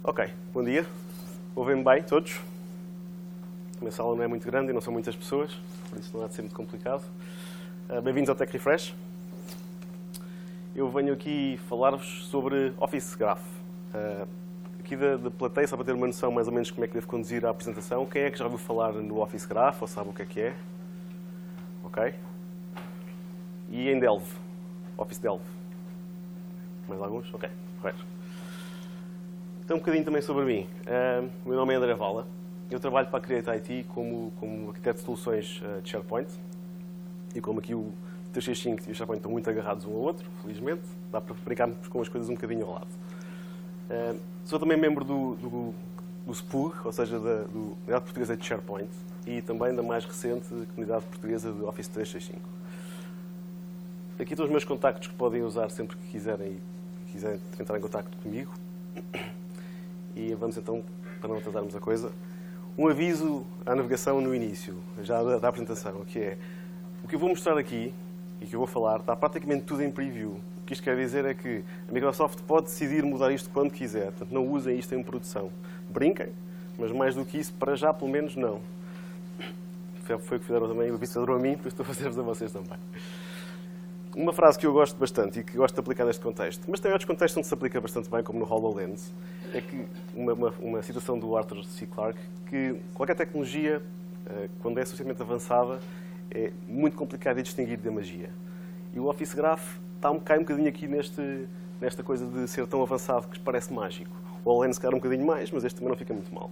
Ok, bom dia. Ouvem-me bem, todos? A minha sala não é muito grande e não são muitas pessoas, por isso não há de ser muito complicado. Bem-vindos ao Tech Refresh. Eu venho aqui falar-vos sobre Office Graph. Aqui da plateia, só para ter uma noção mais ou menos como é que devo conduzir a apresentação, quem é que já ouviu falar no Office Graph ou sabe o que é? Ok. E em Delve? Office Delve? Mais alguns? Ok, correto. Então, um bocadinho também sobre mim. O meu nome é André Vala. Eu trabalho para a Create IT como arquiteto de soluções de SharePoint. E como aqui o 365 e o SharePoint estão muito agarrados um ao outro, felizmente, dá para brincarmos com as coisas um bocadinho ao lado. Sou também membro do SPUG, ou seja, da Comunidade Portuguesa de SharePoint, e também da mais recente Comunidade Portuguesa de Office 365. Aqui estão os meus contactos que podem usar sempre que quiserem entrar em contacto comigo. E vamos então, para não atrasarmos a coisa, um aviso à navegação no início, já da apresentação, que é o que eu vou mostrar aqui e que eu vou falar está praticamente tudo em preview. O que isto quer dizer é que a Microsoft pode decidir mudar isto quando quiser, portanto não usem isto em produção. Brinquem, mas mais do que isso, para já pelo menos não. Foi o que fizeram também, o aviso a mim, depois estou a fazer-vos a vocês também. Uma frase que eu gosto bastante e que gosto de aplicar neste contexto, mas tem outros contextos onde se aplica bastante bem, como no HoloLens, é que uma citação do Arthur C. Clarke, que qualquer tecnologia, quando é suficientemente avançada, é muito complicado de distinguir da magia. E o Office Graph cai um bocadinho aqui nesta coisa de ser tão avançado que parece mágico. O HoloLens cai um bocadinho mais, mas este também não fica muito mal.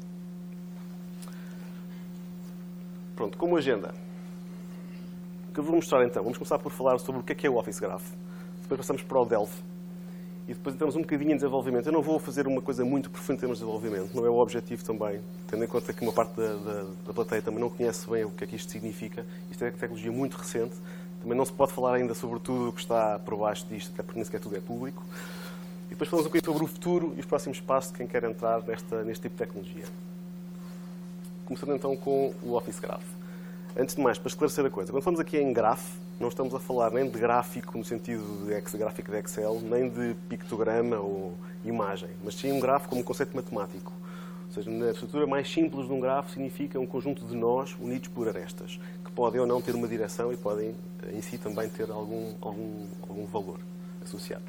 Pronto, como agenda. O que eu vou mostrar então, vamos começar por falar sobre o que é o Office Graph. Depois passamos para o Delve. E depois entramos um bocadinho em desenvolvimento. Eu não vou fazer uma coisa muito profunda em termos de desenvolvimento, não é o objetivo também, tendo em conta que uma parte da plateia também não conhece bem o que é que isto significa. Isto é tecnologia muito recente, também não se pode falar ainda sobre tudo o que está por baixo disto, até porque nem sequer tudo é público. E depois falamos um bocadinho sobre o futuro e os próximos passos de quem quer entrar neste tipo de tecnologia. Começando então com o Office Graph. Antes de mais, para esclarecer a coisa, quando falamos aqui em graph, não estamos a falar nem de gráfico no sentido de gráfico de Excel, nem de pictograma ou imagem, mas sim um grafo como conceito matemático. Ou seja, na estrutura mais simples de um grafo significa um conjunto de nós unidos por arestas, que podem ou não ter uma direção e podem em si também ter algum valor associado.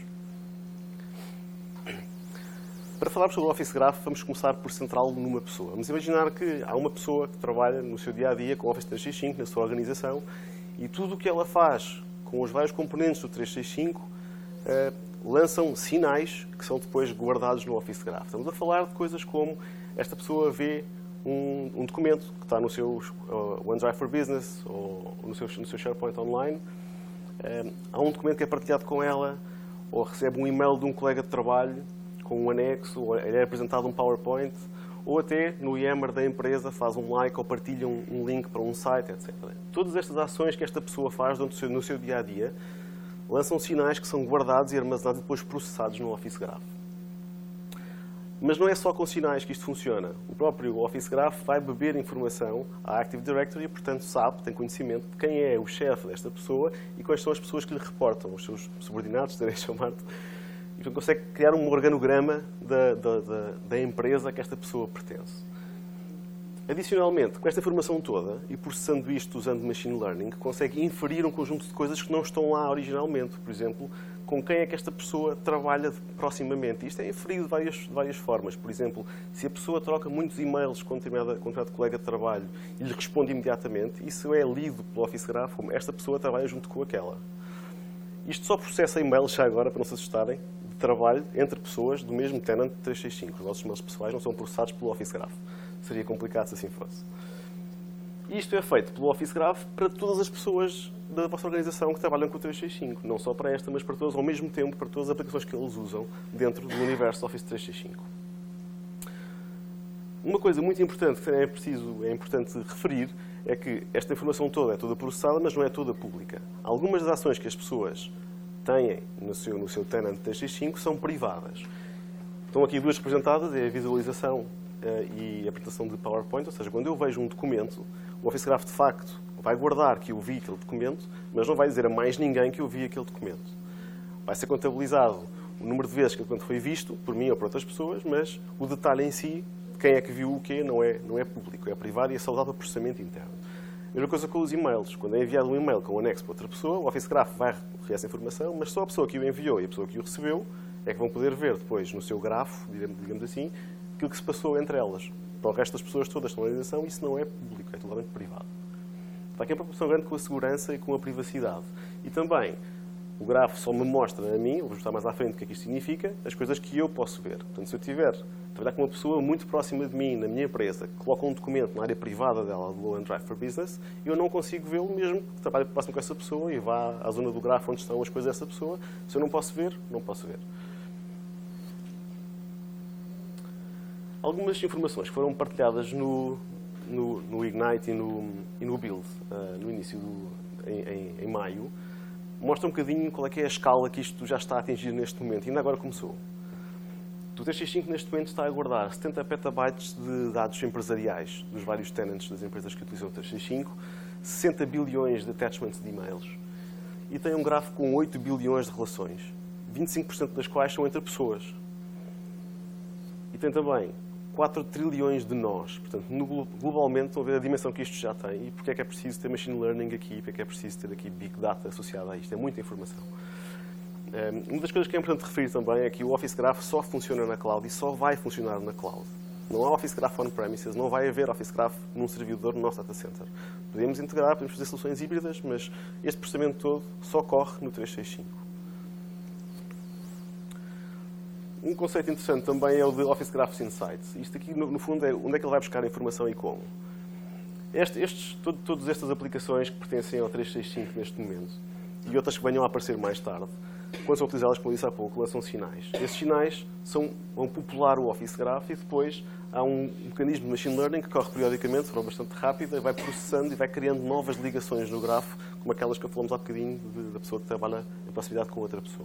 Para falarmos sobre o Office Graph, vamos começar por centrá-lo numa pessoa. Vamos imaginar que há uma pessoa que trabalha no seu dia-a-dia com o Office 365, na sua organização, e tudo o que ela faz com os vários componentes do 365 lançam sinais que são depois guardados no Office Graph. Estamos a falar de coisas como esta pessoa vê um documento que está no seu OneDrive for Business ou no seu SharePoint Online, há um documento que é partilhado com ela, ou recebe um e-mail de um colega de trabalho com um anexo, ou é apresentado um PowerPoint, ou até no Yammer da empresa faz um like ou partilha um link para um site, etc. Todas estas ações que esta pessoa faz no seu dia-a-dia lançam sinais que são guardados e armazenados e depois processados no Office Graph. Mas não é só com sinais que isto funciona. O próprio Office Graph vai beber informação à Active Directory e, portanto, tem conhecimento de quem é o chefe desta pessoa e quais são as pessoas que lhe reportam, os seus subordinados, terem chamado. E, portanto, consegue criar um organograma da empresa a que esta pessoa pertence. Adicionalmente, com esta informação toda, e processando isto usando Machine Learning, consegue inferir um conjunto de coisas que não estão lá originalmente. Por exemplo, com quem é que esta pessoa trabalha proximamente. Isto é inferido de várias formas. Por exemplo, se a pessoa troca muitos e-mails com um determinado colega de trabalho e lhe responde imediatamente, isso é lido pelo Office Graph como esta pessoa trabalha junto com aquela. Isto só processa e-mails, já agora, para não se assustarem, de trabalho entre pessoas do mesmo tenant 365. Os nossos e-mails pessoais não são processados pelo Office Graph. Seria complicado se assim fosse. Isto é feito pelo Office Graph para todas as pessoas da vossa organização que trabalham com o 365. Não só para esta, mas para todas ao mesmo tempo, para todas as aplicações que eles usam dentro do universo Office 365. Uma coisa muito importante que é importante referir é que esta informação toda é toda processada, mas não é toda pública. Algumas das ações que as pessoas têm no seu tenant 365 são privadas. Estão aqui duas representadas, é a visualização e a apresentação de PowerPoint, ou seja, quando eu vejo um documento, o Office Graph, de facto, vai guardar que eu vi aquele documento, mas não vai dizer a mais ninguém que eu vi aquele documento. Vai ser contabilizado o número de vezes que quando foi visto, por mim ou por outras pessoas, mas o detalhe em si, quem é que viu o quê, não é público, é privado e é saudável para processamento interno. A mesma coisa com os e-mails. Quando é enviado um e-mail com um anexo para outra pessoa, o Office Graph vai recolher essa informação, mas só a pessoa que o enviou e a pessoa que o recebeu é que vão poder ver depois no seu grafo, digamos assim, aquilo que se passou entre elas. Para o resto das pessoas todas que estão na organização, isso não é público, é totalmente privado. Está aqui uma preocupação grande com a segurança e com a privacidade. E também, o grafo só me mostra a mim, vou mostrar mais à frente o que é que isto significa, as coisas que eu posso ver. Portanto, se eu tiver trabalhar com uma pessoa muito próxima de mim, na minha empresa, que coloca um documento na área privada dela, do Low and Drive for Business, eu não consigo vê-lo mesmo que trabalhe próximo com essa pessoa e vá à zona do grafo onde estão as coisas dessa pessoa. Se eu não posso ver, não posso ver. Algumas informações que foram partilhadas no Ignite e no Build, no início, em maio, mostram um bocadinho qual é que é a escala que isto já está a atingir neste momento. E ainda agora começou. O 365 neste momento está a guardar 70 petabytes de dados empresariais dos vários tenants das empresas que utilizam o 365, 60 bilhões de attachments de e-mails e tem um grafo com 8 bilhões de relações, 25% das quais são entre pessoas. E tem também 4 trilhões de nós. Portanto, globalmente, estão a ver a dimensão que isto já tem e porque é que é preciso ter machine learning aqui, porque é que é preciso ter aqui big data associada a isto. É muita informação. Uma das coisas que é importante referir também é que o Office Graph só funciona na cloud e só vai funcionar na cloud. Não há Office Graph on-premises, não vai haver Office Graph num servidor no nosso data center. Podemos integrar, podemos fazer soluções híbridas, mas este processamento todo só corre no 365. Um conceito interessante também é o de Office Graph Insights. Isto aqui, no fundo, é onde é que ele vai buscar a informação e como. Todas estas aplicações que pertencem ao 365 neste momento e outras que venham a aparecer mais tarde, quando são utilizadas, como eu disse há pouco, lançam sinais. Esses sinais vão popular o Office Graph e depois há um mecanismo de machine learning que corre periodicamente, de forma bastante rápida, e vai processando e vai criando novas ligações no grafo, como aquelas que falamos há bocadinho da pessoa que trabalha em proximidade com outra pessoa.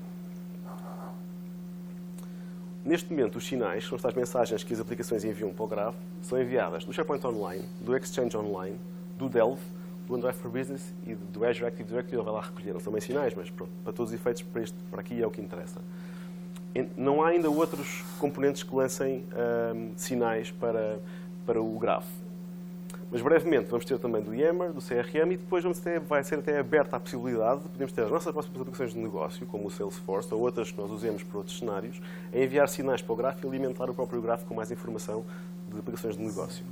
Neste momento, os sinais, que são estas mensagens que as aplicações enviam para o grafo, são enviadas do SharePoint Online, do Exchange Online, do Delve, do OneDrive for Business e do Azure Active Directory. Ele vai lá recolher. Não são bem sinais, mas pronto, para todos os efeitos, para aqui é o que interessa. Não há ainda outros componentes que lancem sinais para o grafo. Mas brevemente vamos ter também do Yammer, do CRM e depois vai ser até aberta a possibilidade de podermos ter as nossas próximas aplicações de negócio, como o Salesforce ou outras que nós usemos para outros cenários, a enviar sinais para o grafo e alimentar o próprio grafo com mais informação de aplicações de negócio.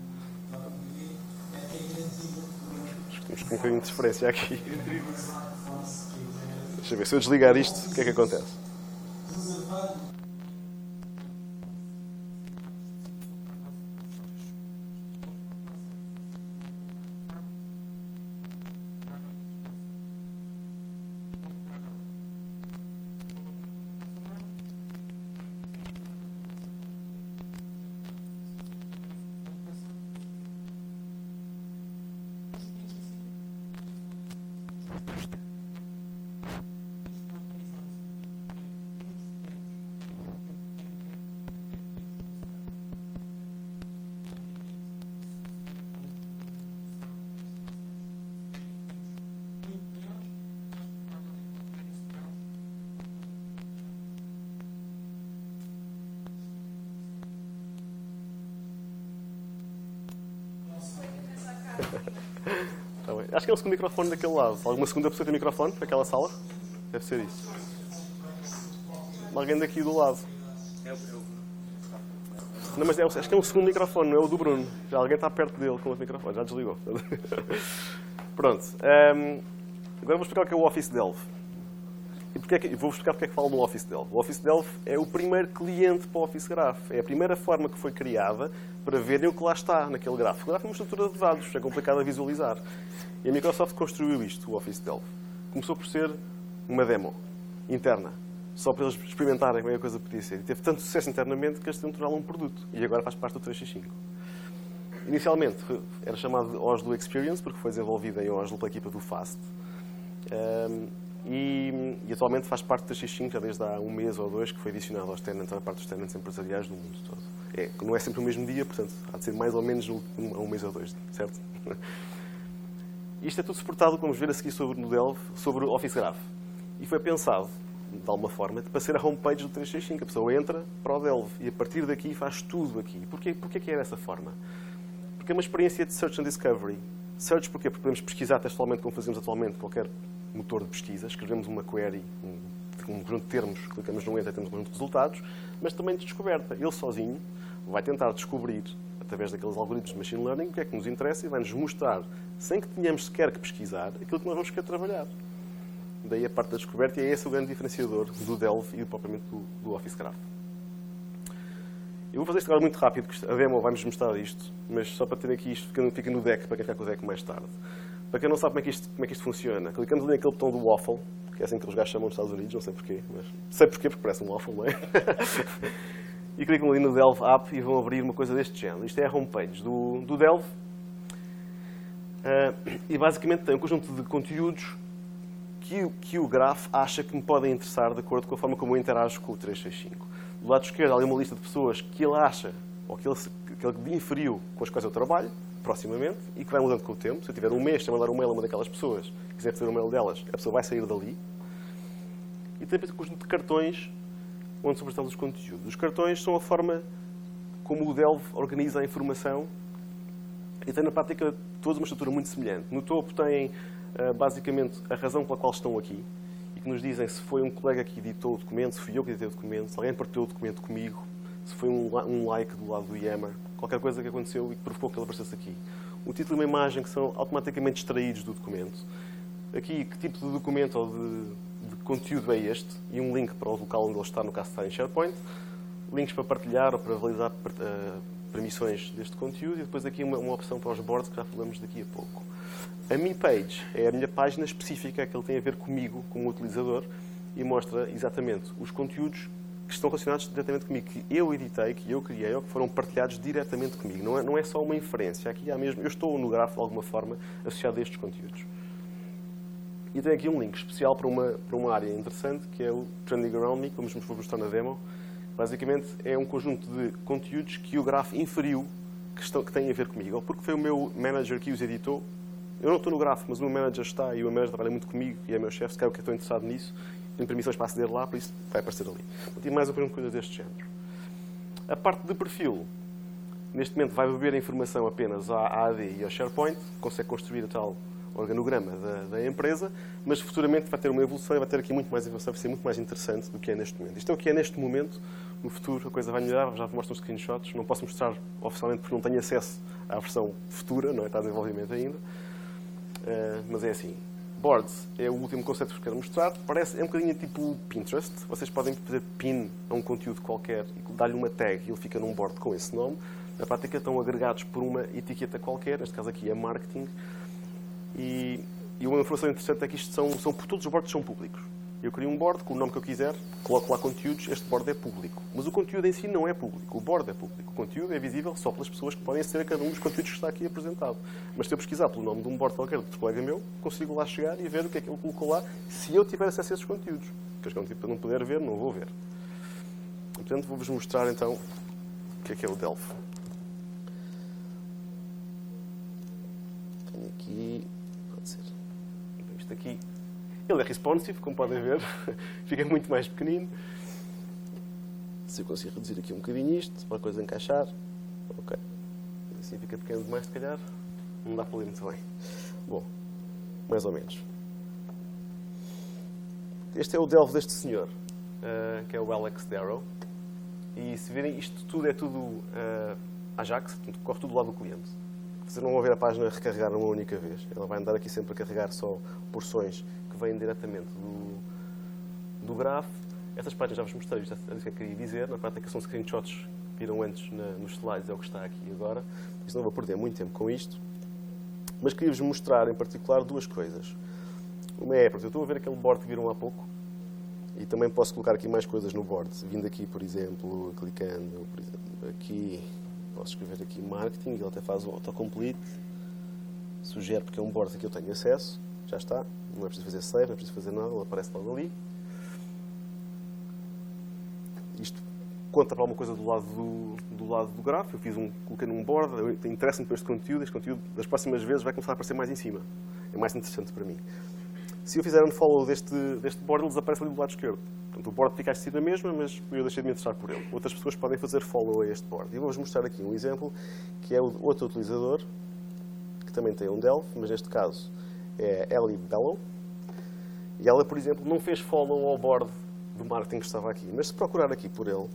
Temos um bocadinho de diferença aqui. Deixa eu ver, se eu desligar isto, o que é que acontece? Tá bem. Acho que é o segundo microfone daquele lado. Alguma segunda pessoa tem microfone naquela sala? Deve ser isso. Alguém daqui do lado. Não, mas acho que é o segundo microfone, não é o do Bruno. Já alguém está perto dele com o outro microfone. Já desligou. Pronto. Agora vou explicar o que é o Office Delve. E vou explicar porque é que falo no Office Delve. O Office Delve é o primeiro cliente para o Office Graph. É a primeira forma que foi criada para verem o que lá está naquele grafo. O grafo é uma estrutura de dados, é complicado a visualizar. E a Microsoft construiu isto, o Office Delve. Começou por ser uma demo interna, só para eles experimentarem como é a coisa podia ser. E teve tanto sucesso internamente que eles tornaram um produto. E agora faz parte do 365. Inicialmente era chamado de Oslo Experience, porque foi desenvolvido em Oslo pela equipa do FAST. E atualmente faz parte do 365 já desde há um mês ou dois, que foi adicionado aos tenants, à parte dos tenants empresariais do mundo todo. Não é sempre o mesmo dia, portanto, há de ser mais ou menos um mês ou dois, certo? Isto é tudo suportado, vamos ver a seguir no Delve, sobre o Office Graph. E foi pensado de alguma forma, para ser a homepage do 365. A pessoa entra para o Delve e a partir daqui faz tudo aqui. Porquê que é dessa forma? Porque é uma experiência de Search and Discovery. Search porquê? Porque podemos pesquisar textualmente como fazemos atualmente qualquer motor de pesquisa. Escrevemos uma query, um conjunto de termos, clicamos no Enter e temos um conjunto de resultados, mas também de descoberta. Ele sozinho vai tentar descobrir, através daqueles algoritmos de Machine Learning, o que é que nos interessa e vai-nos mostrar, sem que tenhamos sequer que pesquisar, aquilo que nós vamos querer trabalhar. Daí a parte da descoberta e é esse o grande diferenciador do Delve e propriamente do Office Graph. Eu vou fazer isto agora muito rápido, porque a demo vai-nos mostrar isto, mas só para ter aqui isto, fica no deck, para quem ficar com o deck mais tarde. Para quem não sabe como é que isto funciona, clicamos ali naquele botão do waffle, que é assim que os gajos chamam nos Estados Unidos, não sei porquê, mas sei porquê, porque parece um waffle, não é? E clicam ali no Delve App e vão abrir uma coisa deste género. Isto é a homepage do Delve. E basicamente tem um conjunto de conteúdos que o Graph acha que me podem interessar de acordo com a forma como eu interajo com o 365. Do lado esquerdo há ali uma lista de pessoas que ele acha, ou que ele inferiu com as quais eu trabalho, proximamente, e que vai mudando com o tempo. Se eu tiver um mês sem mandar um mail a uma daquelas pessoas, quiser receber um mail delas, a pessoa vai sair dali. E tem um conjunto de cartões onde são prestados os conteúdos. Os cartões são a forma como o Delve organiza a informação e tem na prática toda uma estrutura muito semelhante. No topo tem basicamente a razão pela qual estão aqui e que nos dizem se foi um colega que editou o documento, se fui eu que editei o documento, se alguém partilhou o documento comigo, se foi um like do lado do Yammer, qualquer coisa que aconteceu e que provocou que ele aparecesse aqui. Um título e uma imagem que são automaticamente extraídos do documento. Aqui, que tipo de documento ou de conteúdo é este e um link para o local onde ele está, no caso está em SharePoint, links para partilhar ou para validar permissões deste conteúdo e depois aqui uma opção para os boards que já falamos daqui a pouco. A Me Page é a minha página específica que ele tem a ver comigo, como utilizador, e mostra exatamente os conteúdos que estão relacionados diretamente comigo, que eu editei, que eu criei ou que foram partilhados diretamente comigo. Não é só uma inferência, aqui há mesmo, eu estou no Graph de alguma forma associado a estes conteúdos. E tem aqui um link especial para uma área interessante, que é o Trending Around Me, como vos vou mostrar na demo. Basicamente é um conjunto de conteúdos que o Graph inferiu que têm a ver comigo, ou porque foi o meu manager que os editou. Eu não estou no Graph, mas o meu manager está e o meu manager trabalha muito comigo e é meu chefe, se calhar que eu estou interessado nisso. Tenho permissões para aceder lá, por isso vai aparecer ali. Vou ter mais um conjunto de coisas deste género. A parte de perfil, neste momento vai beber a informação apenas à AD e ao SharePoint, consegue construir a tal organograma da empresa, mas futuramente vai ter uma evolução e vai ter aqui muito mais evolução, vai ser muito mais interessante do que é neste momento. Isto é o que é neste momento, no futuro a coisa vai melhorar, já vos mostro uns screenshots, não posso mostrar oficialmente porque não tenho acesso à versão futura, não é? Está em desenvolvimento ainda, mas é assim. Boards é o último conceito que vos quero mostrar, é um bocadinho tipo Pinterest, vocês podem fazer pin a um conteúdo qualquer e dar-lhe uma tag e ele fica num board com esse nome, na prática estão agregados por uma etiqueta qualquer, neste caso aqui é marketing. E uma informação interessante é que isto todos os boards são públicos. Eu crio um board com o nome que eu quiser, coloco lá conteúdos, este board é público. Mas o conteúdo em si não é público, o board é público. O conteúdo é visível só pelas pessoas que podem aceder a cada um dos conteúdos que está aqui apresentado. Mas se eu pesquisar pelo nome de um board qualquer de outro colega meu, consigo lá chegar e ver o que é que ele colocou lá, se eu tiver acesso a esses conteúdos. Porque eu não puder ver, não vou ver. Portanto, vou-vos mostrar então o que é o Delve. Tenho aqui... Isto aqui, ele é responsive, como podem ver, fica muito mais pequenino. Se eu conseguir reduzir aqui um bocadinho isto, para a coisa encaixar, ok. Assim fica pequeno demais, se calhar, não dá para ler muito bem. Bom, mais ou menos. Este é o Delve deste senhor, que é o Alex Darrow. E se virem, isto tudo é tudo Ajax, corre tudo do lado do cliente. Vocês não vão ver a página recarregar uma única vez. Ela vai andar aqui sempre a carregar só porções que vêm diretamente do Graph. Estas páginas já vos mostrei, isto é o que eu queria dizer. Na prática são screenshots que viram antes nos slides, é o que está aqui agora. Isto não vou perder muito tempo com isto. Mas queria-vos mostrar em particular duas coisas. Uma é, porque eu estou a ver aquele board que viram há pouco. E também posso colocar aqui mais coisas no board. Vindo aqui, por exemplo, clicando, por exemplo, aqui... Posso escrever aqui marketing, ele até faz o autocomplete. Sugere porque é um board que eu tenho acesso. Já está. Não é preciso fazer save, não é preciso fazer nada, ele aparece logo ali. Isto conta para alguma coisa do lado do Graph. Eu coloquei num board, interessa-me por este conteúdo das próximas vezes vai começar a aparecer mais em cima. É mais interessante para mim. Se eu fizer unfollow deste board, ele desaparece ali do lado esquerdo. Portanto, o board fica a existir na mesma, mas eu deixei de me interessar por ele. Outras pessoas podem fazer follow a este board. E vou-vos mostrar aqui um exemplo, que é o outro utilizador, que também tem um Delphi, mas neste caso é Ellie Bellow. E ela, por exemplo, não fez follow ao board do marketing que estava aqui. Mas se procurar aqui por ele,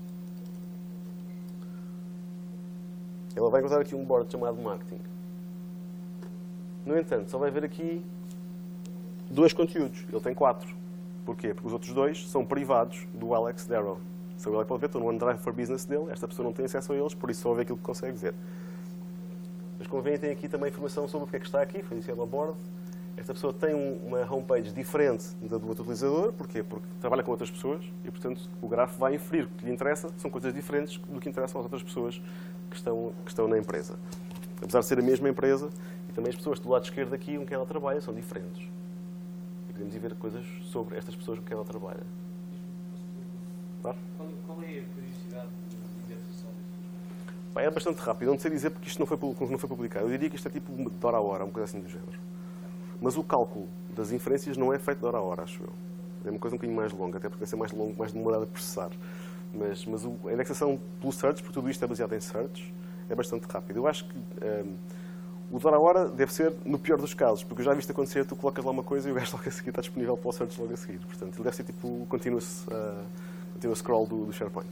ela vai encontrar aqui um board chamado marketing. No entanto, só vai ver aqui 2 conteúdos. Ele tem 4. Porquê? Porque os outros 2 são privados do Alex Darrow. Se ele pode ver, estou no OneDrive for Business dele, esta pessoa não tem acesso a eles, por isso só vê aquilo que consegue ver. Mas como veem, tem aqui também informação sobre o que é que está aqui, foi iniciado ao board. Esta pessoa tem uma homepage diferente da do outro utilizador. Porquê? Porque trabalha com outras pessoas e, portanto, o grafo vai inferir que o que lhe interessa são coisas diferentes do que interessam às outras pessoas que estão na empresa. Apesar de ser a mesma empresa, e também as pessoas do lado esquerdo aqui com quem ela trabalha são diferentes. E podemos ir ver coisas sobre estas pessoas com quem ela trabalha. Claro? Qual é a periodicidade de inserção disso? É bastante rápido. Não sei dizer porque isto não foi publicado. Eu diria que isto é tipo de hora a hora, uma coisa assim do género. Mas o cálculo das inferências não é feito de hora a hora, acho eu. É uma coisa um bocadinho mais longa, até porque deve ser mais longo, mais demorado a processar. Mas a indexação pelo search, porque tudo isto é baseado em search, é bastante rápido. Eu acho que o de hora a hora deve ser no pior dos casos, porque eu já vi isto acontecer, tu colocas lá uma coisa e o gajo logo a seguir está disponível para o search logo a seguir. Portanto, ele deve ser tipo continuous scroll do SharePoint.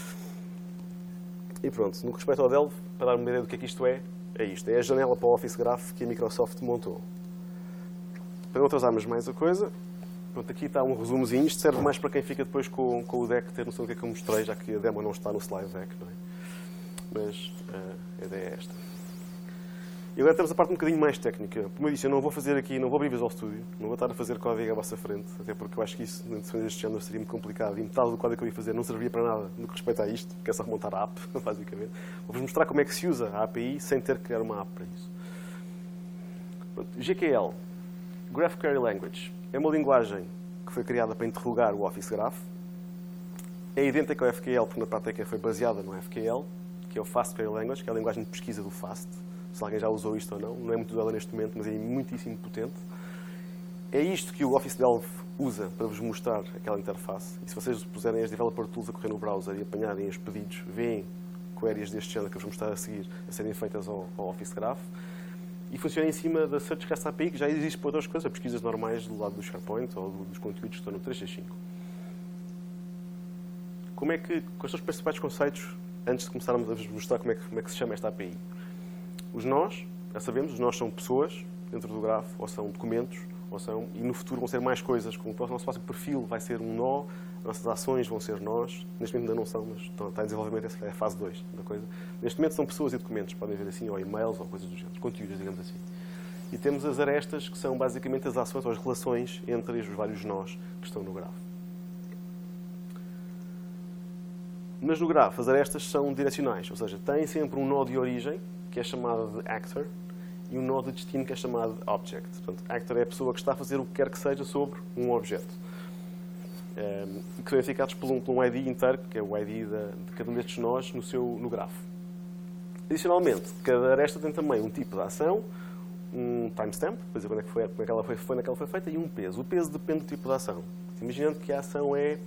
E pronto, no que respeita ao Delphi, para dar uma ideia do que isto é isto. É a janela para o Office Graph que a Microsoft montou. Para não atrasarmos mais a coisa, pronto, aqui está um resumozinho. Isto serve mais para quem fica depois com o deck ter noção do que é que eu mostrei, já que a demo não está no slide deck, não é? Mas a ideia é esta. E agora temos a parte um bocadinho mais técnica. Como eu disse, eu não vou fazer aqui, não vou abrir Visual Studio, não vou estar a fazer código à vossa frente, até porque eu acho que isso, deste género, seria muito complicado e metade do código que eu ia fazer não servia para nada no que respeita a isto, que é só remontar a app, basicamente. Vou-vos mostrar como é que se usa a API sem ter que criar uma app para isso. Pronto, GQL, Graph Query Language, é uma linguagem que foi criada para interrogar o Office Graph. É idêntica ao FQL, porque na prática foi baseada no FQL, que é o Fast Query Language, que é a linguagem de pesquisa do FAST. Se alguém já usou isto ou não, não é muito usada neste momento, mas é muitíssimo potente. É isto que o Office Delphi usa para vos mostrar aquela interface. E se vocês puserem as Developer Tools a correr no browser e apanharem os pedidos, veem queries deste género que eu vos mostrar a seguir a serem feitas ao Office Graph. E funciona em cima da Search REST API, que já existe para outras coisas, pesquisas normais do lado do SharePoint ou dos conteúdos que estão no 365. Quais são os principais conceitos, antes de começarmos a vos mostrar como é que se chama esta API? Os nós, já sabemos, os nós são pessoas dentro do grafo, ou são documentos, e no futuro vão ser mais coisas. Como o nosso próximo perfil vai ser um nó, as nossas ações vão ser nós. Neste momento ainda não são, mas está em desenvolvimento, essa é a fase 2 da coisa. Neste momento são pessoas e documentos, podem ver assim, ou e-mails, ou coisas do género, conteúdos, digamos assim. E temos as arestas, que são basicamente as ações ou as relações entre os vários nós que estão no grafo. Mas no grafo, as arestas são direcionais, ou seja, tem sempre um nó de origem, que é chamado de actor, e um nó de destino, que é chamado de object. Portanto, actor é a pessoa que está a fazer o que quer que seja sobre um objeto. E que são identificados por um ID inteiro, que é o ID de cada um destes nós no grafo. Adicionalmente, cada aresta tem também um tipo de ação, um timestamp, para dizer quando é que ela foi feita, e um peso. O peso depende do tipo de ação. Imaginando que a ação é...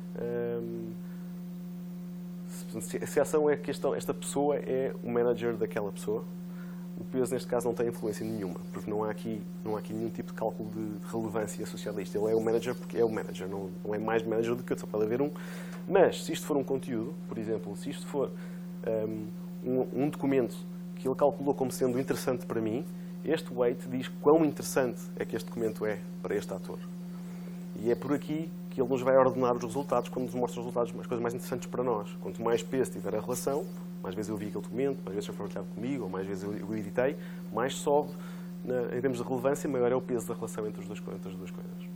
se a ação é que esta pessoa é o manager daquela pessoa, o peso neste caso não tem influência nenhuma, porque não há aqui nenhum tipo de cálculo de relevância associado a isto. Ele é o manager porque é o manager, não é mais manager do que outro, só pode haver um. Mas se isto for um conteúdo, por exemplo, se isto for um documento que ele calculou como sendo interessante para mim, este weight diz quão interessante é que este documento é para este ator. E é por aqui que ele nos vai ordenar os resultados quando nos mostra os resultados, as coisas mais interessantes para nós. Quanto mais peso tiver a relação, mais vezes eu vi aquele documento, mais vezes foi partilhado comigo, ou mais vezes eu editei, mais sobe, em termos de relevância, maior é o peso da relação entre as duas coisas.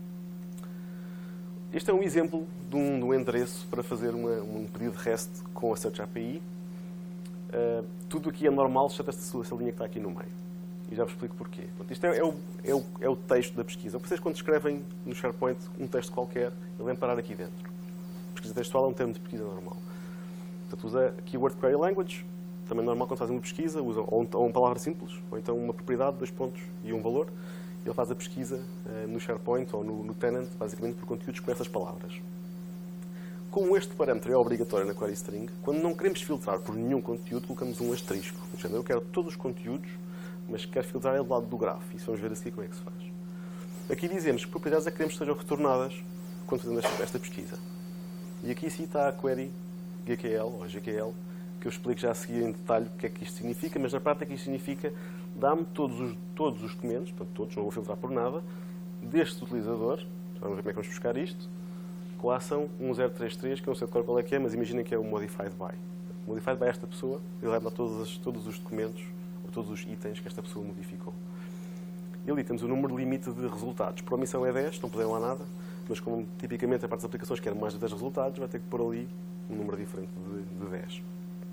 Este é um exemplo de um endereço para fazer um pedido de REST com a Search API. Tudo aqui é normal, exceto esta linha que está aqui no meio. E já vos explico porquê. Portanto, isto é o texto da pesquisa. Vocês, quando escrevem no SharePoint um texto qualquer, ele vem parar aqui dentro. Pesquisa textual é um termo de pesquisa normal. Portanto, usa Keyword Query Language, também normal quando fazem uma pesquisa, usa ou uma palavra simples, ou então uma propriedade, 2 pontos e um valor, ele faz a pesquisa no SharePoint ou no Tenant, basicamente por conteúdos com essas palavras. Como este parâmetro é obrigatório na query string, quando não queremos filtrar por nenhum conteúdo, colocamos um asterisco. Eu quero todos os conteúdos, mas quero filtrar ele do lado do grafo. E vamos ver a seguir como é que se faz. Aqui dizemos que propriedades é que queremos que sejam retornadas quando fazemos esta pesquisa. E aqui sim está a query GQL, ou GQL, que eu explico já a seguir em detalhe o que é que isto significa, mas na prática isto significa dá-me todos os documentos, portanto todos, não vou filtrar por nada, deste utilizador, vamos ver como é que vamos buscar isto, com a ação 1033, que eu não sei de qual é que é, mas imaginem que é o modified by. Modified by esta pessoa, ele vai dar todos os documentos, ou todos os itens que esta pessoa modificou. E ali temos o número limite de resultados. Por omissão é 10, não puseram lá nada, mas como tipicamente a parte das aplicações quer mais de 10 resultados, vai ter que pôr ali um número diferente de 10.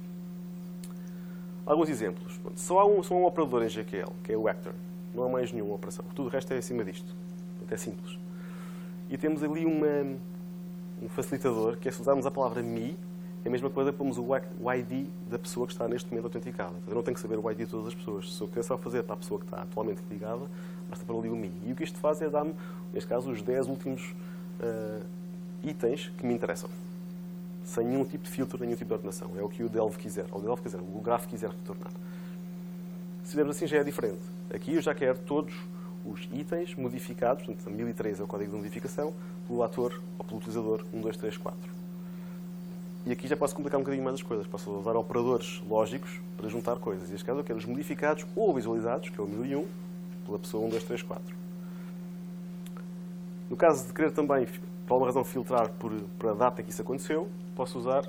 Alguns exemplos. Só há um operador em GQL, que é o actor. Não há mais nenhuma operação. Tudo o resto é acima disto. Portanto, é simples. E temos ali um facilitador, que é se usarmos a palavra me, é a mesma coisa que pomos o ID da pessoa que está neste momento autenticada. Eu não tenho que saber o ID de todas as pessoas. Se eu quero só fazer para a pessoa que está atualmente ligada, basta pôr ali o me. E o que isto faz é dar-me, neste caso, os 10 últimos itens que me interessam. Sem nenhum tipo de filtro, nenhum tipo de ordenação. É o que o Delve quiser, ou o grafo quiser retornar. Se fizermos assim já é diferente. Aqui eu já quero todos os itens modificados, portanto, 1003 é o código de modificação, pelo ator ou pelo utilizador 1, 2, 3, 4. E aqui já posso complicar um bocadinho mais as coisas. Posso usar operadores lógicos para juntar coisas. E neste caso eu quero os modificados ou visualizados, que é o 1001, pela pessoa 1, 2, 3, 4. No caso de querer também, por alguma razão, filtrar para a data em que isso aconteceu, posso usar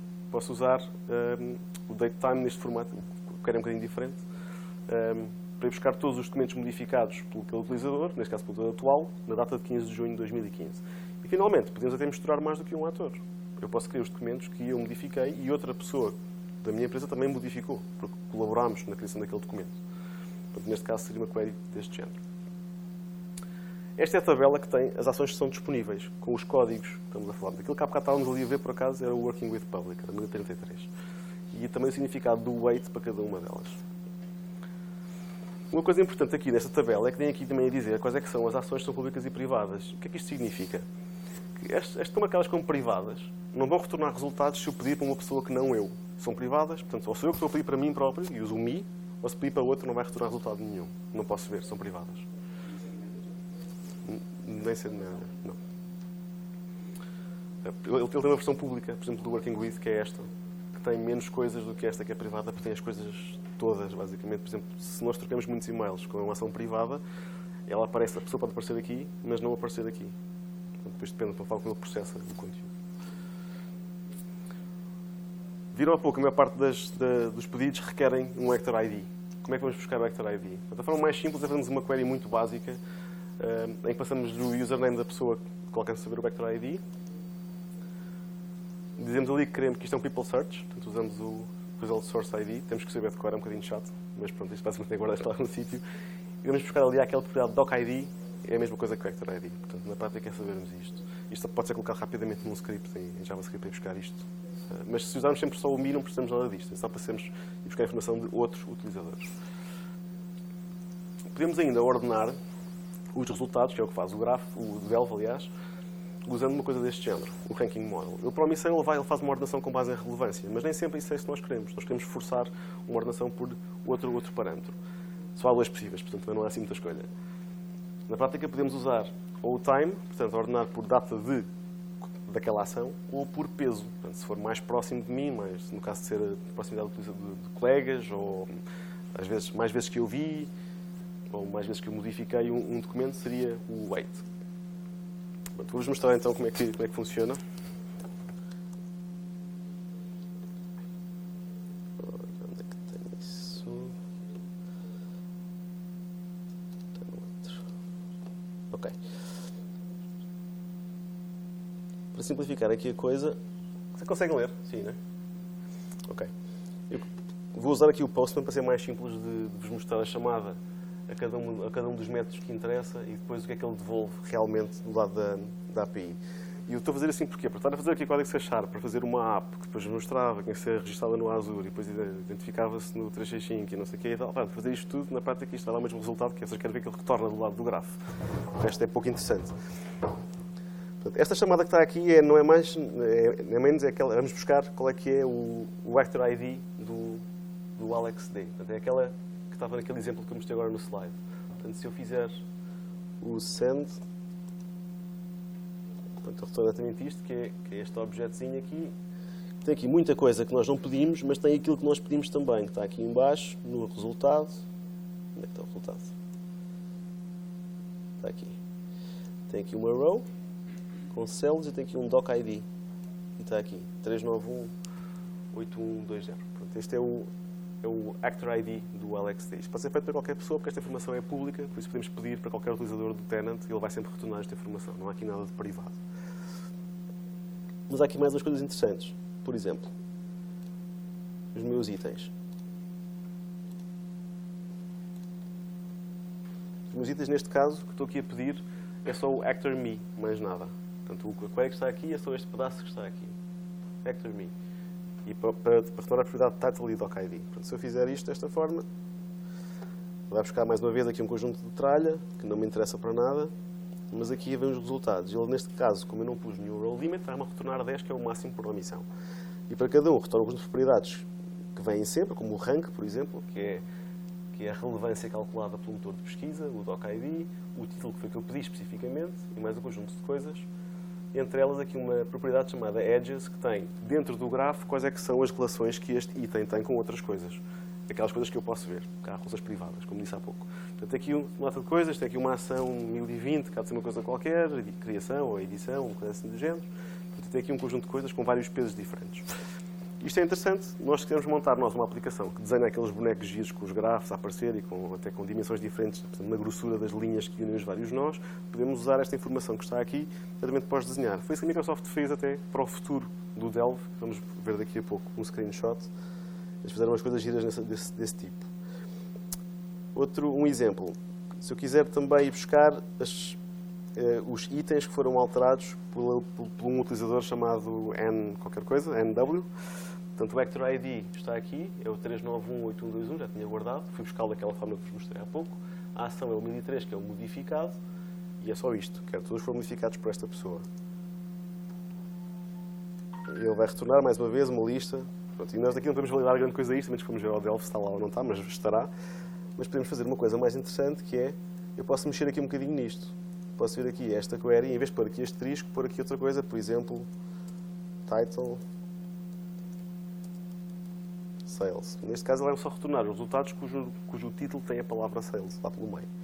o datetime neste formato, que era um bocadinho diferente, para ir buscar todos os documentos modificados pelo utilizador, neste caso pelo utilizador atual, na data de 15 de junho de 2015. E, finalmente, podemos até misturar mais do que um ator. Eu posso criar os documentos que eu modifiquei e outra pessoa da minha empresa também modificou, porque colaborámos na criação daquele documento. Portanto, neste caso, seria uma query deste género. Esta é a tabela que tem as ações que são disponíveis, com os códigos que estamos a falar. Aquilo que há bocado estávamos ali a ver, por acaso, era o Working with Public, era 1033. E também o significado do weight para cada uma delas. Uma coisa importante aqui nesta tabela é que tem aqui também a dizer quais é que são as ações que são públicas e privadas. O que é que isto significa? Que estas estão marcadas como privadas, não vão retornar resultados se eu pedir para uma pessoa que não eu. São privadas, portanto, ou sou eu que estou a pedir para mim próprio e uso o me, ou se pedir para outro não vai retornar resultado nenhum. Não posso ver, são privadas. Nem ser manager, não. Ele tem uma versão pública, por exemplo, do Working With, que é esta, que tem menos coisas do que esta que é privada, porque tem as coisas todas, basicamente. Por exemplo, se nós trocamos muitos e-mails com uma ação privada, ela aparece, a pessoa pode aparecer aqui, mas não aparecer aqui. Depois depende do como ele processa o conteúdo. Viram há pouco, a maior parte dos pedidos requerem um Actor ID. Como é que vamos buscar o Actor ID? A forma mais simples é fazermos uma query muito básica, em que passamos do username da pessoa que colocamos saber o Actor ID. Dizemos ali que queremos que isto é um People Search, portanto usamos o Result Source ID. Temos que saber decorar, é um bocadinho chato, mas pronto, isto basicamente é guardado em algum sítio. E vamos buscar ali aquela propriedade Doc ID, é a mesma coisa que o Actor ID. Portanto, na prática é sabermos isto. Isto pode ser colocado rapidamente num script em JavaScript para ir buscar isto. Mas se usarmos sempre só o me, não precisamos nada disto. É só para ir buscar a informação de outros utilizadores. Podemos ainda ordenar os resultados, que é o que faz o grafo, o Delve, aliás, usando uma coisa deste género, o Ranking Model. Ele, por omissão, ele faz uma ordenação com base em relevância, mas nem sempre isso é isso que nós queremos. Nós queremos forçar uma ordenação por outro parâmetro. Só há dois possíveis, portanto, também não há assim muita escolha. Na prática, podemos usar ou o time, portanto, ordenar por data daquela ação, ou por peso. Portanto, se for mais próximo de mim, no caso de ser a proximidade de colegas, ou às vezes, mais vezes que eu vi, ou mais vezes que eu modifiquei um documento, seria o weight. Vou-vos mostrar então como é que funciona. Onde é que tem isso? Tem outro. Ok. Para simplificar aqui a coisa, você consegue ler? Sim, né? Ok. Eu vou usar aqui o Postman para ser mais simples de vos mostrar a chamada a cada um dos métodos que interessa e depois o que é que ele devolve realmente do lado da API. E eu estou a fazer assim porquê? Porque estar a fazer aqui código C#, para fazer uma app, que depois mostrava, tinha que ser registada no Azure, e depois identificava-se no 365 e não sei o quê, e tal. Para fazer isto tudo, na prática, isto dá o mesmo resultado, que é, vocês querem ver que ele retorna do lado do grafo. O resto é pouco interessante. Portanto, esta chamada que está aqui não é mais, é menos, é aquela, vamos buscar qual é que é o Actor ID do AlexD. Portanto, é aquela que estava naquele exemplo que eu mostrei agora no slide. Portanto, se eu fizer o send, portanto, retorna exatamente isto, que é este objetozinho aqui. Tem aqui muita coisa que nós não pedimos, mas tem aquilo que nós pedimos também, que está aqui em baixo, no resultado. Onde é que está o resultado? Está aqui. Tem aqui uma row com cells e tem aqui um doc ID. E está aqui, 3918120. Portanto, este é o Actor ID do AlexD. Isto pode ser feito para qualquer pessoa, porque esta informação é pública, por isso podemos pedir para qualquer utilizador do tenant e ele vai sempre retornar esta informação. Não há aqui nada de privado. Mas há aqui mais umas coisas interessantes. Por exemplo, os meus itens. Os meus itens, neste caso, que estou aqui a pedir, é só o Actor Me, mais nada. Portanto, a query que está aqui é só este pedaço que está aqui. Actor Me. E para retornar a propriedade title e doc ID. Portanto, se eu fizer isto desta forma, vai buscar mais uma vez aqui um conjunto de tralha, que não me interessa para nada, mas aqui vem os resultados. Ele, neste caso, como eu não pus nenhum row limit, vai-me retornar 10, que é o máximo por omissão. E para cada um, retorna um conjunto de propriedades que vêm sempre, como o rank, por exemplo, que é a relevância calculada pelo motor de pesquisa, o doc ID, o título que foi que eu pedi especificamente, e mais um conjunto de coisas. Entre elas aqui uma propriedade chamada edges, que tem dentro do grafo quais é que são as relações que este item tem com outras coisas. Aquelas coisas que eu posso ver, porque há relações privadas, como disse há pouco. Portanto, tem aqui uma nota de coisas, tem aqui uma ação 1020, que há de ser uma coisa qualquer, de criação ou edição, uma coisa assim do género. Portanto, tem aqui um conjunto de coisas com vários pesos diferentes. Isto é interessante, nós queremos montar uma aplicação que desenha aqueles bonecos giros com os grafos a aparecer e até com dimensões diferentes, portanto, na grossura das linhas que unem os vários nós, podemos usar esta informação que está aqui exatamente para os desenhar. Foi isso que a Microsoft fez até para o futuro do Delve, vamos ver daqui a pouco um screenshot. Eles fizeram umas coisas giras desse tipo. Um exemplo, se eu quiser também ir buscar os itens que foram alterados por um utilizador chamado NW. Portanto, o Actor ID está aqui, é o 3918121, já tinha guardado, fui buscá-lo daquela forma que vos mostrei há pouco. A ação é o 1003, que é o modificado, e é só isto, que todos foram modificados por esta pessoa. Ele vai retornar, mais uma vez, uma lista. Pronto, e nós daqui não podemos validar grande coisa a isto, menos que vamos ver ao Delve se está lá ou não está, mas estará. Mas podemos fazer uma coisa mais interessante, que é, eu posso mexer aqui um bocadinho nisto. Posso vir aqui esta query, em vez de pôr aqui este asterisco, pôr aqui outra coisa, por exemplo, title sales. Neste caso, ele vai só retornar os resultados cujo título tem a palavra sales, lá pelo meio.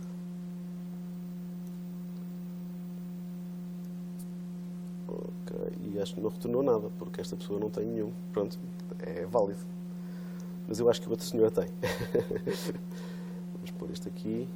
Ok, e acho que não retornou nada, porque esta pessoa não tem nenhum. Pronto, é válido. Mas eu acho que o outro senhor tem. Vamos pôr este aqui.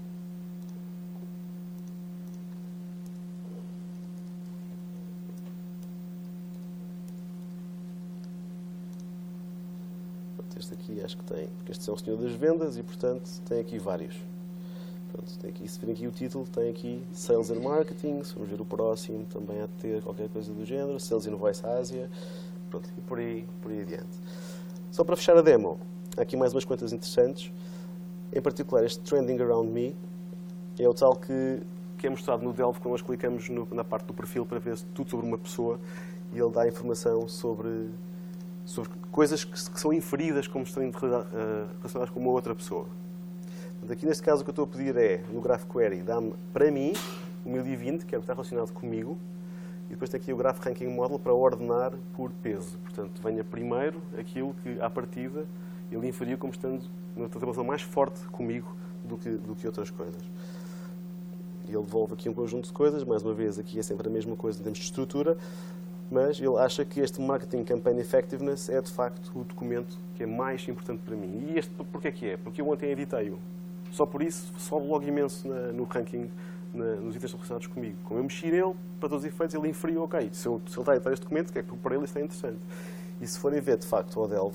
Este aqui acho que tem, porque este é o senhor das vendas e, portanto, tem aqui vários. Pronto, tem aqui, se virem aqui o título, tem aqui Sales and Marketing, se vamos ver o próximo, também há de ter qualquer coisa do género, Sales Invoice Ásia, pronto, e por aí adiante. Só para fechar a demo, há aqui mais umas coisas interessantes, em particular este Trending Around Me, é o tal que é mostrado no Delve quando nós clicamos na parte do perfil para ver tudo sobre uma pessoa e ele dá informação sobre coisas que são inferidas como estão relacionadas com uma outra pessoa. Portanto, aqui neste caso o que eu estou a pedir é, no Graph Query, dá-me para mim o 1020, que é o que está relacionado comigo, e depois tem aqui o Graph Ranking Model para ordenar por peso. Portanto, venha primeiro aquilo que, à partida, ele inferiu como estando numa relação mais forte comigo do que outras coisas. E ele devolve aqui um conjunto de coisas, mais uma vez, aqui é sempre a mesma coisa em termos de estrutura, mas ele acha que este Marketing Campaign Effectiveness é, de facto, o documento que é mais importante para mim. E este, porquê que é? Porque eu ontem editei-o. Só por isso, sobe logo imenso no ranking, nos itens relacionados comigo. Como eu mexi nele, para todos os efeitos, ele inferiu, ok, se ele está a editar este documento, que é que para ele isso é interessante. E se forem ver, de facto, ao Delve,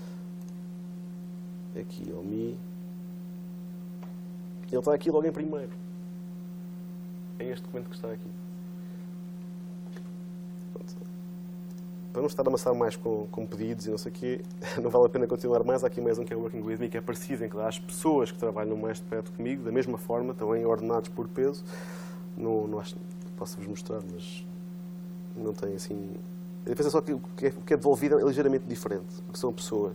aqui ao Me, ele está aqui logo em primeiro. É este documento que está aqui. para não estar a amassar mais com pedidos e não sei o quê, não vale a pena continuar mais. Há aqui mais um que é o Working With Me, que é parecido, em que as pessoas que trabalham mais de perto comigo, da mesma forma, também ordenados por peso. Não acho, posso-vos mostrar, mas não tem assim... Eu penso só que o que é devolvido é ligeiramente diferente, porque são pessoas.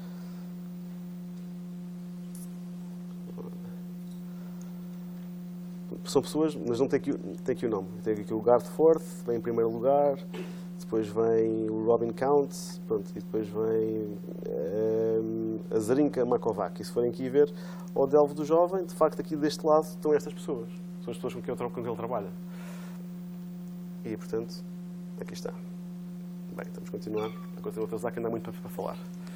São pessoas, mas não tem aqui o nome. Tem aqui o Gardforth, vem em primeiro lugar, depois vem o Robin Count, pronto, e depois vem a Zarinka Makovac. E se forem aqui ver, ao Delvo do Jovem, de facto aqui deste lado estão estas pessoas. São as pessoas com quem ele trabalha. E, portanto, aqui está. Bem, estamos a continuar. A usar que ainda há muito para falar.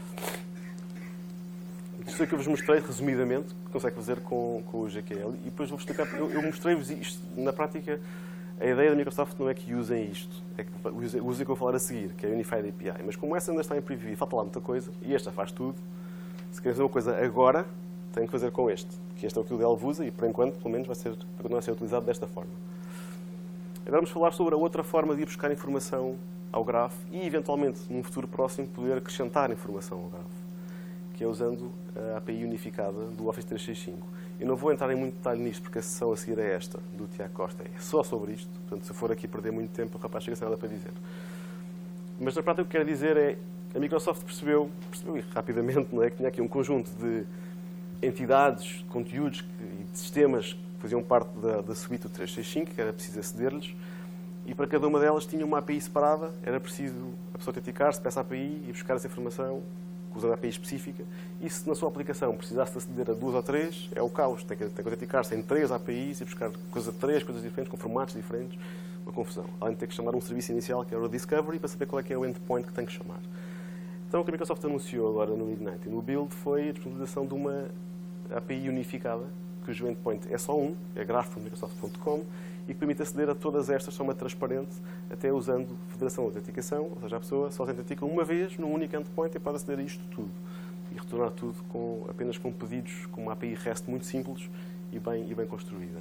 Isto é que eu vos mostrei resumidamente, que consegue fazer com o GKL, e depois vou-vos explicar, eu mostrei-vos isto, na prática, a ideia da Microsoft não é que usem isto, é que usem o que eu vou falar a seguir, que é a Unified API, mas como essa ainda está em preview e falta lá muita coisa, e esta faz tudo, se querem fazer uma coisa agora, têm que fazer com este, que este é o que o Delvo usa e, por enquanto, pelo menos, vai continuar a ser utilizado desta forma. Agora vamos falar sobre a outra forma de ir buscar informação ao grafo e, eventualmente, num futuro próximo, poder acrescentar informação ao grafo, que é usando a API unificada do Office 365. Eu não vou entrar em muito detalhe nisto, porque a sessão a seguir é esta, do Tiago Costa. É só sobre isto. Portanto, se eu for aqui perder muito tempo, o rapaz chega sem nada para dizer. Mas, na prática, o que quero dizer é a Microsoft percebeu e rapidamente, não é, que tinha aqui um conjunto de entidades, conteúdos e de sistemas que faziam parte da suite do 365, que era preciso aceder-lhes, e para cada uma delas tinha uma API separada, era preciso a pessoa autenticar-se para essa API e buscar essa informação usando a API específica, e se na sua aplicação precisasse aceder a 2 ou 3, é o caos. Tem que autenticar-se em 3 APIs e buscar coisas diferentes, com formatos diferentes, uma confusão. Além de ter que chamar um serviço inicial, que era o Discovery, para saber qual é que é o endpoint que tem que chamar. Então, o que a Microsoft anunciou agora no Ignite e no Build foi a disponibilização de uma API unificada, cujo endpoint é só um, é graph.microsoft.com, e que permite aceder a todas estas de forma transparente, até usando federação de autenticação, ou seja, a pessoa só se autentica uma vez num único endpoint e pode aceder a isto tudo. E retornar tudo apenas com pedidos, com uma API REST muito simples e bem construída.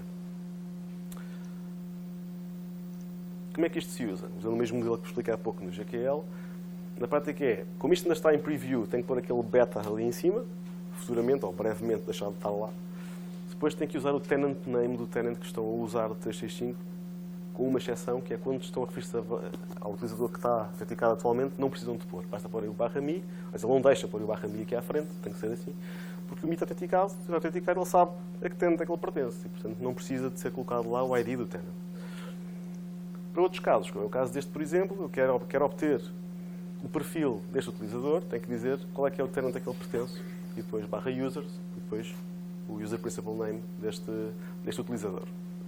Como é que isto se usa? Usando o mesmo modelo que vos expliquei há pouco no GKL. Na prática é, como isto ainda está em preview, tem que pôr aquele beta ali em cima, futuramente ou brevemente deixar de estar lá. Depois tem que usar o tenant name do tenant que estão a usar o 365, com uma exceção, que é quando estão a referir-se ao utilizador que está autenticado atualmente, não precisam de pôr. Basta pôr aí o /me, mas ele não deixa pôr o /me aqui à frente, tem que ser assim, porque o me está autenticado, se ele autenticar, ele sabe a que tenant é que ele pertence, e, portanto, não precisa de ser colocado lá o ID do tenant. Para outros casos, como é o caso deste, por exemplo, eu quero obter o perfil deste utilizador, tem que dizer qual é que é o tenant a que ele pertence, e depois /users, e depois o user principal name deste utilizador.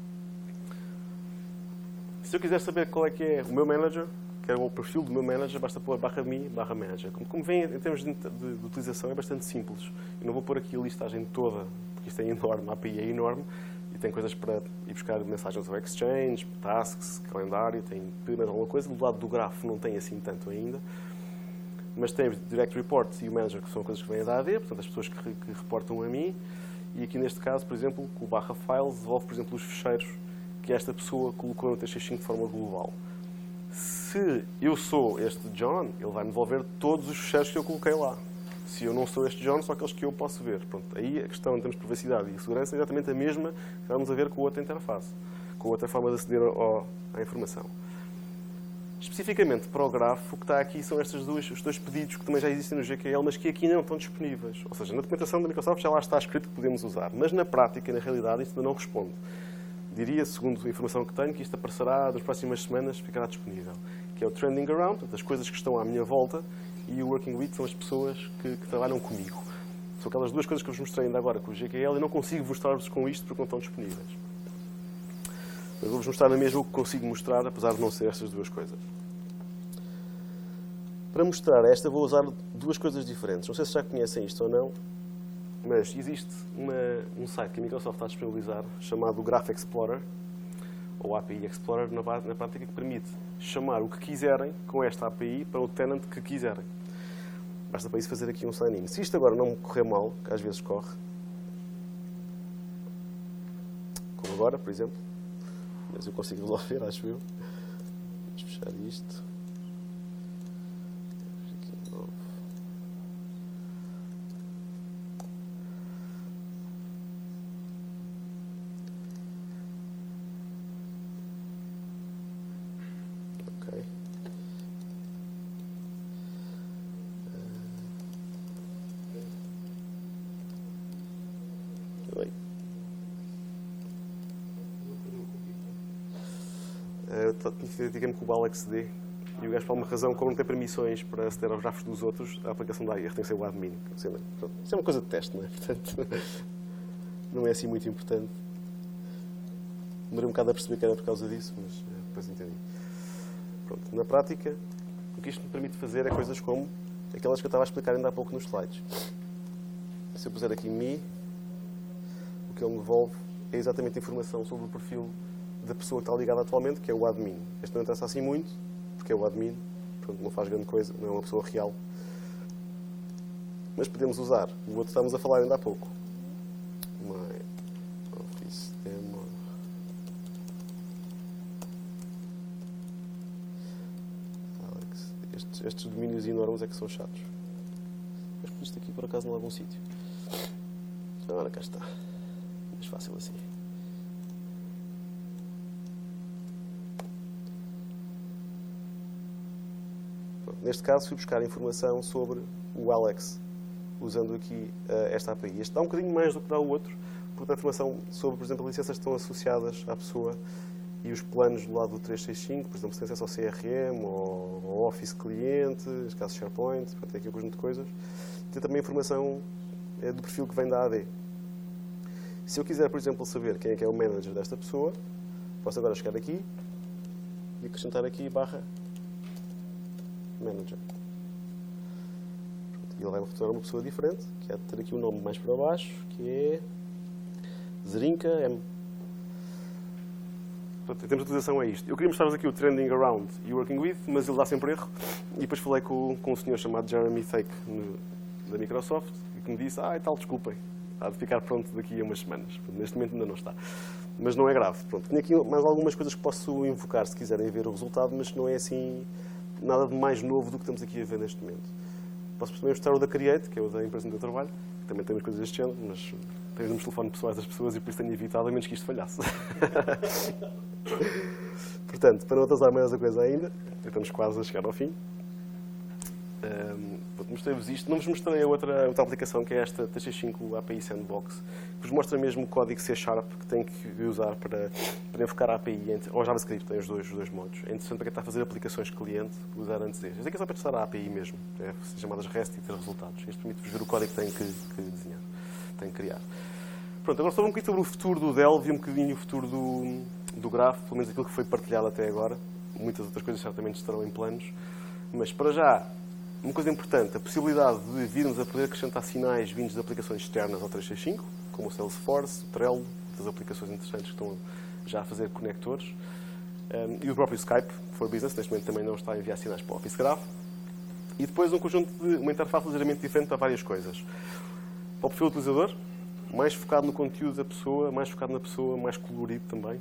Se eu quiser saber qual é que é o meu manager, que é o perfil do meu manager, basta pôr /me, /manager. Como vem em termos de utilização, é bastante simples. Eu não vou pôr aqui a listagem toda, porque isto é enorme, a API é enorme, e tem coisas para ir buscar mensagens ao Exchange, tasks, calendário, tem mais alguma coisa. Do lado do grafo não tem assim tanto ainda. Mas tem o Direct Reports e o Manager, que são coisas que vêm da AD, portanto, as pessoas que reportam a mim. E aqui neste caso, por exemplo, com o /files, devolve, por exemplo, os fecheiros que esta pessoa colocou no 365 de forma global. Se eu sou este John, ele vai-me devolver todos os fecheiros que eu coloquei lá. Se eu não sou este John, só aqueles que eu posso ver. Pronto, aí a questão em termos de privacidade e segurança é exatamente a mesma que vamos a ver com a outra interface, com a outra forma de aceder à informação. Especificamente para o grafo, o que está aqui são os dois pedidos que também já existem no GKL, mas que aqui ainda não estão disponíveis. Ou seja, na documentação da Microsoft já lá está escrito que podemos usar, mas na prática, na realidade, isto ainda não responde. Diria, segundo a informação que tenho, que isto aparecerá nas próximas semanas, ficará disponível. Que é o Trending Around, portanto, as coisas que estão à minha volta, e o Working With são as pessoas que trabalham comigo. São aquelas duas coisas que eu vos mostrei ainda agora com o GKL e não consigo mostrar-vos com isto porque não estão disponíveis. Eu vou-vos mostrar na mesma o que consigo mostrar, apesar de não ser estas duas coisas. Para mostrar esta, vou usar duas coisas diferentes. Não sei se já conhecem isto ou não, mas existe um site que a Microsoft está a disponibilizar, chamado Graph Explorer, ou API Explorer, na prática, que permite chamar o que quiserem com esta API para o tenant que quiserem. Basta para isso fazer aqui um sign-in. Se isto agora não me correr mal, que às vezes corre, como agora, por exemplo, mas eu consigo resolver, acho eu. Vamos fechar isto. Vamos ver se isto digamos que o AlexD, e o gajo, por alguma razão, como não tem permissões para aceder aos grafos dos outros, a aplicação da AIR tem que ser o admin. Isso é uma coisa de teste, não é? Portanto, não é assim muito importante. Demorei um bocado a perceber que era por causa disso, mas depois entendi. Pronto, na prática, o que isto me permite fazer é coisas como aquelas que eu estava a explicar ainda há pouco nos slides. Se eu puser aqui me, o que ele me devolve é exatamente a informação sobre o perfil da pessoa que está ligada atualmente, que é o admin. Este não interessa assim muito, porque é o admin, portanto não faz grande coisa, não é uma pessoa real. Mas podemos usar o outro que estávamos a falar ainda há pouco. My Office Demo. Estes domínios enormes é que são chatos. Mas por isto aqui, por acaso, em algum sítio. Ora, cá está. Mais fácil assim. Pronto, neste caso, fui buscar informação sobre o Alex, usando aqui esta API. Este dá um bocadinho mais do que dá o outro, porque dá informação sobre, por exemplo, licenças que estão associadas à pessoa e os planos do lado do 365, por exemplo, se tem acesso ao CRM, ao Office Cliente, neste caso SharePoint, tem aqui um conjunto de coisas. Tem também informação do perfil que vem da AD. Se eu quiser, por exemplo, saber quem é que é o manager desta pessoa, posso agora chegar aqui e acrescentar aqui /manager. E ele vai me retornar uma pessoa diferente, que é ter aqui um nome mais para baixo, que é Zerinka M. Portanto, em termos de utilização é isto. Eu queria mostrar-vos aqui o Trending Around e Working With, mas ele dá sempre erro. E depois falei com um senhor chamado Jeremy Thake, da Microsoft, que me disse, tal, desculpem, há de ficar pronto daqui a umas semanas. Portanto, neste momento ainda não está. Mas não é grave. Pronto, tinha aqui mais algumas coisas que posso invocar se quiserem ver o resultado, mas não é assim nada de mais novo do que estamos aqui a ver neste momento. Posso também mostrar o da Create, que é o da empresa onde eu trabalho, que também temos coisas deste género, mas tenho os números de telefone pessoais das pessoas e por isso tenho evitado, a menos que isto falhasse. Portanto, para não atrasar mais a coisa ainda, estamos quase a chegar ao fim. Mostrei-vos isto. Não vos mostrei a outra aplicação, que é esta T65 API Sandbox, que vos mostra mesmo o código C# que tem que usar para enfocar a API, ou JavaScript, tem os dois modos. É interessante para quem está a fazer aplicações cliente, usar antes destes. Este aqui é só para testar a API mesmo, chamadas REST e ter resultados. Este permite-vos ver o código que tem que desenhar, tem que criar. Pronto, agora estou um bocadinho sobre o futuro do Delve e um bocadinho o futuro do Graph, pelo menos aquilo que foi partilhado até agora. Muitas outras coisas certamente estarão em planos, mas para já, uma coisa importante, a possibilidade de virmos a poder acrescentar sinais vindos de aplicações externas ao 365, como o Salesforce, o Trello, outras aplicações interessantes que estão já a fazer conectores, e o próprio Skype for Business, neste momento também não está a enviar sinais para o Office Graph, e depois um conjunto de uma interface ligeiramente diferente para várias coisas. Para o perfil do utilizador, mais focado no conteúdo da pessoa, mais focado na pessoa, mais colorido também.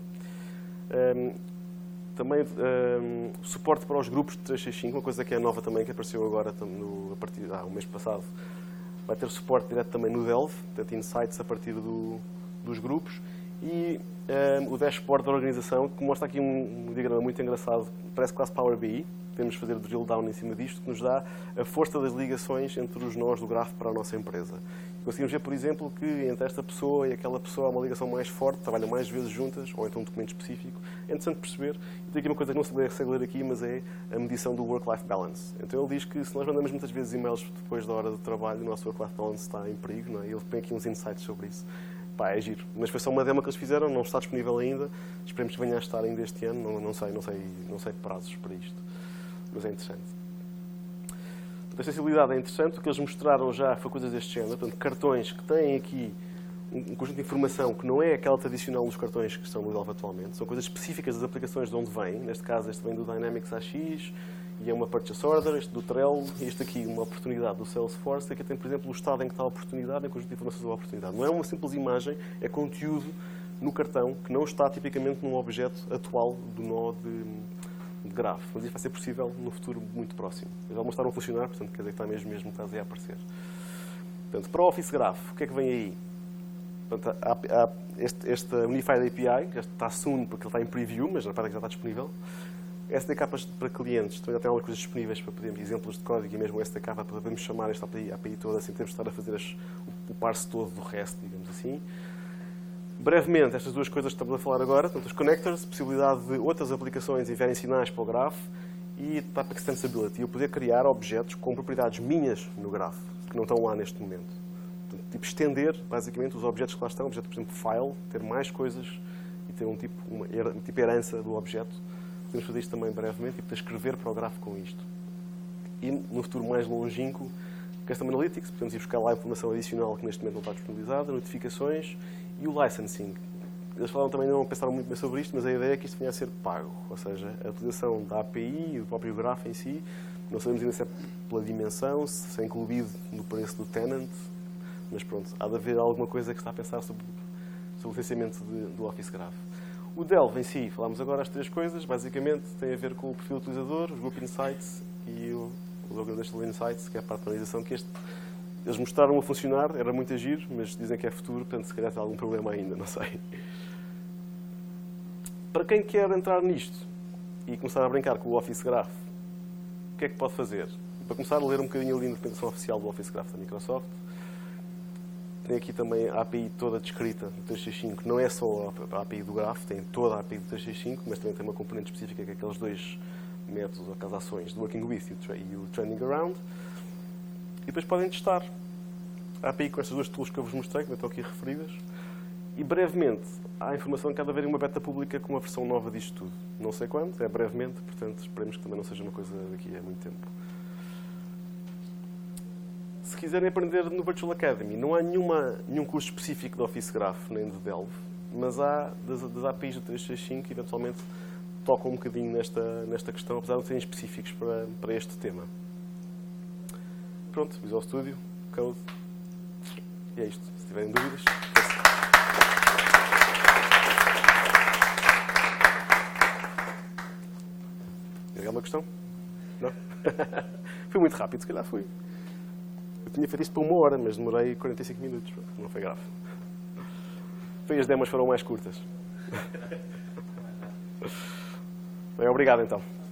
Também suporte para os grupos de 365, uma coisa que é nova também, que apareceu agora a partir do mês passado. Vai ter suporte direto também no Delve, portanto, insights a partir dos grupos. E o dashboard da organização, que mostra aqui um diagrama muito engraçado, parece quase Power BI. Podemos fazer drill down em cima disto, que nos dá a força das ligações entre os nós do graph para a nossa empresa. Conseguimos ver, por exemplo, que entre esta pessoa e aquela pessoa há uma ligação mais forte, trabalham mais vezes juntas, ou então um documento específico. É interessante perceber. E tem aqui uma coisa que não se consegue ler aqui, mas é a medição do work-life balance. Então ele diz que se nós mandamos muitas vezes e-mails depois da hora do trabalho, o nosso work-life balance está em perigo, não é? Ele tem aqui uns insights sobre isso. É giro. Mas foi só uma demo que eles fizeram, não está disponível ainda. Esperemos que venha a estar ainda este ano. Não sei de prazos para isto. Mas é interessante. A acessibilidade é interessante. O que eles mostraram já foi coisas deste género. Portanto, cartões que têm aqui um conjunto de informação que não é aquela tradicional dos cartões que estão no Delve atualmente. São coisas específicas das aplicações de onde vêm. Neste caso, este vem do Dynamics AX e é uma purchase order. Este do Trello e este aqui uma oportunidade do Salesforce. Aqui tem, por exemplo, o estado em que está a oportunidade e um conjunto de informações sobre a oportunidade. Não é uma simples imagem, é conteúdo no cartão que não está tipicamente num objeto atual do nó de Graph, mas isso vai ser possível no futuro muito próximo. Eles já mostraram a funcionar, portanto, quer dizer que está mesmo quase a aparecer. Portanto, para o Office Graph, o que é que vem aí? Portanto, há esta Unified API, que está soon porque ele está em preview, mas na prática já está disponível. SDKs para clientes, também já tem algumas coisas disponíveis para podermos, exemplos de código e mesmo o SDK para podermos chamar esta API toda, sem termos de estar a fazer o parse todo do resto, digamos assim. Brevemente, estas duas coisas que estamos a falar agora, portanto, os connectors, possibilidade de outras aplicações enviarem sinais para o grafo e Type Extensibility, eu poder criar objetos com propriedades minhas no grafo, que não estão lá neste momento. Portanto, tipo, estender, basicamente, os objetos que lá estão, objeto, por exemplo, file, ter mais coisas e ter um tipo herança do objeto. Podemos fazer isto também brevemente e poder escrever para o grafo com isto. E, no futuro mais longínquo, Custom Analytics, podemos ir buscar lá informação adicional que neste momento não está disponibilizada, notificações e o licensing. Eles falaram também, não pensaram muito bem sobre isto, mas a ideia é que isto venha a ser pago. Ou seja, a utilização da API e do próprio grafo em si, não sabemos ainda se é pela dimensão, se é incluído no preço do tenant, mas pronto, há de haver alguma coisa que está a pensar sobre o licenciamento do Office Graph. O Delve em si, falámos agora as três coisas, basicamente tem a ver com o perfil do utilizador, os Group Insights e o Organizational Insights, que é a parte de analisação, que eles mostraram a funcionar, era muito agir, mas dizem que é futuro, portanto se calhar tem algum problema ainda, não sei. Para quem quer entrar nisto e começar a brincar com o Office Graph, o que é que pode fazer? Para começar a ler um bocadinho ali na documentação oficial do Office Graph da Microsoft, tem aqui também a API toda descrita do 365, não é só a API do Graph, tem toda a API do 365, mas também tem uma componente específica que é aqueles dois métodos, ou aquelas ações, do Working With e o Trending Around. E depois podem testar a API com estas duas tools que eu vos mostrei, que não estão aqui referidas. E brevemente, há informação que há de haver uma beta pública com uma versão nova disto tudo. Não sei quando, é brevemente, portanto esperemos que também não seja uma coisa daqui a muito tempo. Se quiserem aprender no Virtual Academy, não há nenhum curso específico de Office Graph, nem de Delve, mas há das APIs do 365 que eventualmente tocam um bocadinho nesta questão, apesar de não serem específicos para este tema. Pronto, Visual Studio, Code, e é isto. Se tiverem dúvidas... Tem alguma questão? Não? Foi muito rápido, se calhar fui. Eu tinha feito isto por 1 hora, mas demorei 45 minutos. Não foi grave. Foi as demos foram mais curtas. Bem, obrigado então.